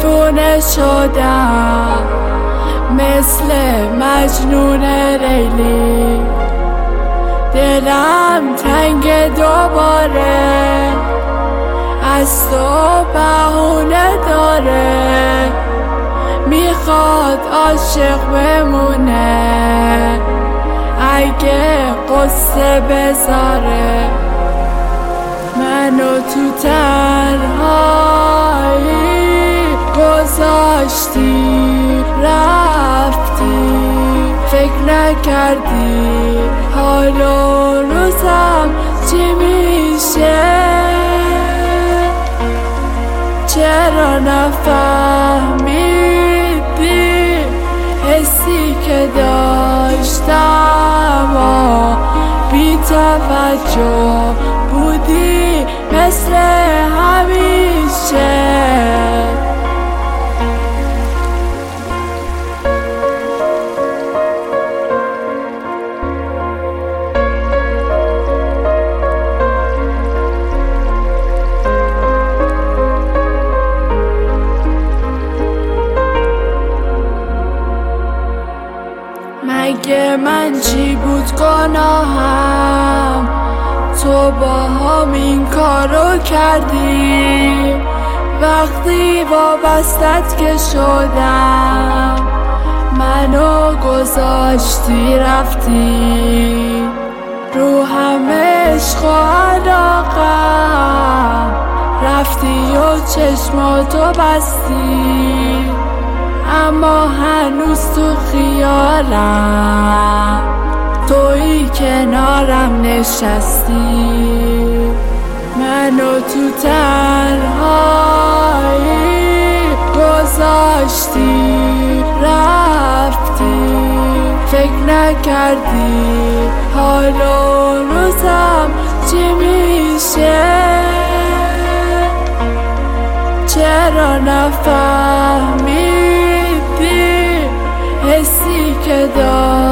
دیوونه شدم مثل مجنون ریلی، دلم تنگ دوباره، از تو بهونه داره، میخواد عاشق بمونه اگه قصه بذاره. منو تو تنهایی گذاشتی رفتی، فکر نکردی حال و روزم چی میشه. چرا نفهمیدی حسی که داشتم و بی توجه بودی مثل همیشه. مگه من چی بود گناهم تو با هم این کارو کردی؟ وقتی وابستت که شدم منو گذاشتی رفتی، رو همه عشق و علاقم رفتی و چشماتو بستی، اما هنوز تو خیالم تویی کنارم نشستی. منو تو تنهایی گذاشتی رفتی، فکر نکردی حال و روزم چی میشه. چرا نفهمیدی حسی که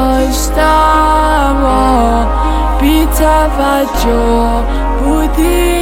داشتم و بی توجه بودی